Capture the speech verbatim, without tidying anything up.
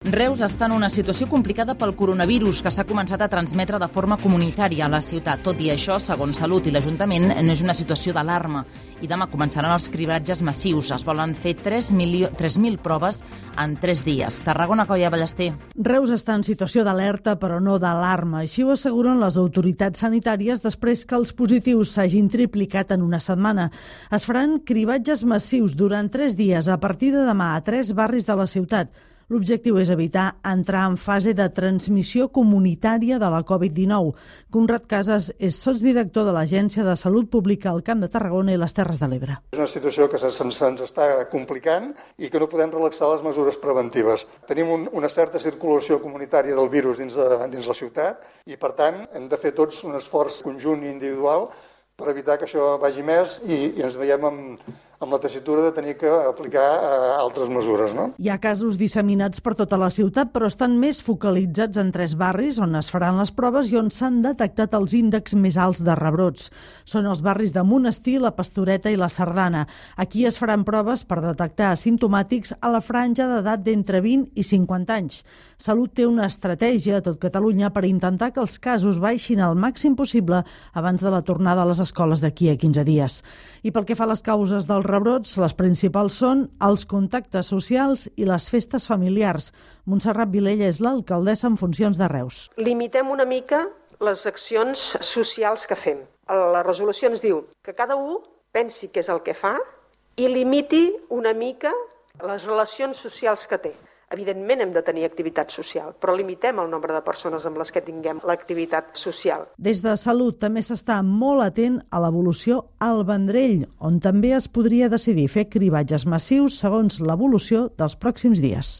Reus està en una situació complicada pel coronavirus que s'ha començat a transmetre de forma comunitària a la ciutat. Tot i això, segons Salut i l'Ajuntament, no és una situació d'alarma. I demà començaran els cribratges massius. Es volen fer tres mil proves en tres dies. Tarragona, Coia Ballester. Reus està en situació d'alerta, però no d'alarma. Així ho asseguren les autoritats sanitàries després que els positius s'hagin triplicat en una setmana. Es faran cribatges massius durant tres dies a partir de demà a tres barris de la ciutat. L'objectiu és evitar entrar en fase de transmissió comunitària de la covid dinou. Conrad Casas és sotsdirector de l'Agència de Salut Pública al Camp de Tarragona i les Terres de l'Ebre. És una situació que se'ns està complicant i que no podem relaxar les mesures preventives. Tenim un, una certa circulació comunitària del virus dins, de, dins la ciutat i, per tant, hem de fer tots un esforç conjunt i individual per evitar que això vagi més i, i ens veiem amb, amb la tessitura de tenir que aplicar eh, altres mesures. No? Hi ha casos disseminats per tota la ciutat, però estan més focalitzats en tres barris on es faran les proves i on s'han detectat els índexs més alts de rebrots. Són els barris de Monestir, la Pastoreta i la Sardana. Aquí es faran proves per detectar asimptomàtics a la franja d'edat d'entre vint i cinquanta anys. Salut té una estratègia a tot Catalunya per intentar que els casos baixin al màxim possible abans de la tornada a les escoles d'aquí a quinze dies. I pel que fa a les causes dels rebrots, les principals són els contactes socials i les festes familiars. Montserrat Vilella és l'alcaldessa en funcions de Reus. Limitem una mica les accions socials que fem. La resolució ens diu que cada un pensi què és el que fa i limiti una mica les relacions socials que té. Evidentment hem de tenir activitat social, però limitem el nombre de persones amb les que tinguem l'activitat social. Des de Salut també s'està molt atent a l'evolució al Vendrell, on també es podria decidir fer cribatges massius segons l'evolució dels pròxims dies.